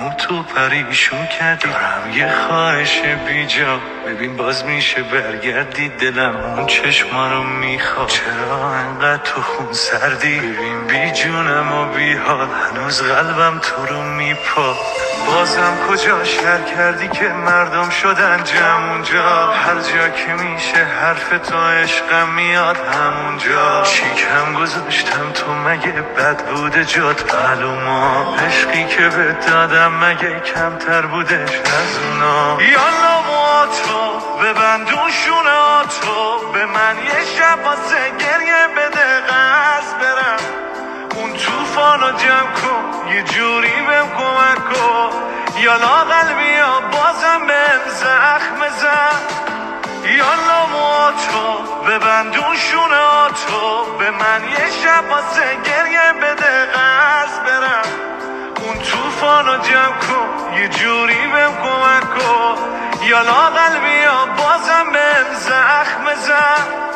تو پریشون کردی. دارم یه خواهش بیجا، ببین باز میشه برگردی. دلم اون چشما رو میخواد، چرا انقدر تو خون سردی؟ ببین بی جونم و بی حال، هنوز قلبم تو رو میپاد. بازم کجا شر کردی که مردم شدن جمعونجا؟ هر جا که میشه حرف تو عشقم میاد همونجا. شیکم گذاشتم تو مگه بد بوده جات معلوما؟ عشقی که به دادم مگه کمتر بودش از اونا؟ یالا موهاتو ببندون شونهاتو، به من یه شب واسه گریه بده قصد برم. اون توفانو جمع کن یه جوری بهم کمک کن. یالا قلبی ها بازم بهم زخم زد. یالا موهاتو ببندون شونهاتو، به من یه شب واسه گریه بده قصد برم. اون توفانو جمع کن یه جوری بهم کمک کن. یالا قلبی ها بازم بهم زخم زد.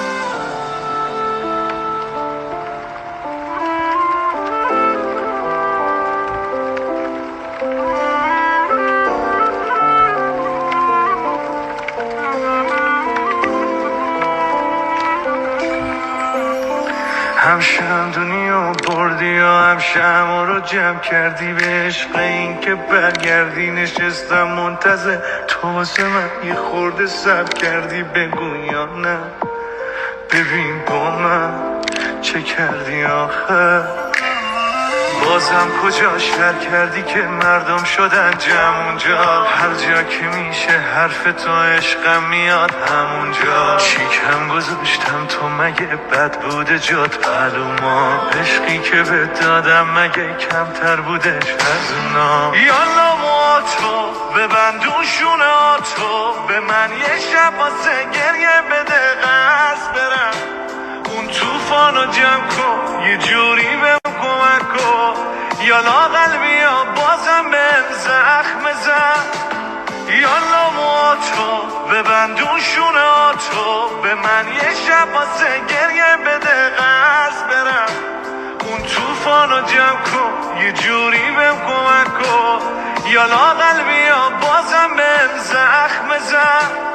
همشم دنیا بردی یا همشم رو جمع کردی. به عشق این که برگردی نشستم منتظر تو واسه من یه خورده صبر کردی. بگو یا نه ببین با من چه کردی آخر؟ بازم کجا شر کردی که مردم شدن جمعونجا؟ هر جا که میشه حرف تو عشقم میاد همونجا. شیکم گذاشتم تو مگه بد بوده جات معلوما؟ عشقی که به دادم مگه کمتر بودش از اونا؟ یالا موهاتو ببندون شونهاتو، به من یه شب واسه گریه بده قصد برم. اون توفانو جمع کن یه جوری بهم کمک کن. یالا قلبی ها بازم بهم زخم زد. یالا موهاتو ببندون شونهاتو، به من یه شب واسه گریه بده قصد برم. اون توفانو جمع کن یه جوری بهم کمک کن. یالا قلبی ها بازم بهم زخم زد.